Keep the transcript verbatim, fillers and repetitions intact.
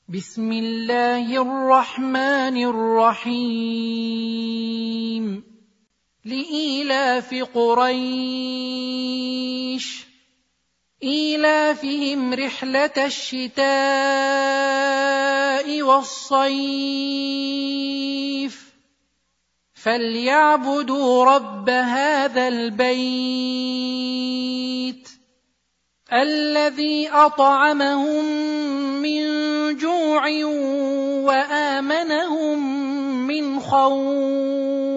بسم الله الرحمن الرحيم لإيلاف قريش إيلافهم رحلة الشتاء والصيف فليعبدوا رب هذا البيت الذي أطعمهم من جوع وآمنهم من خوف.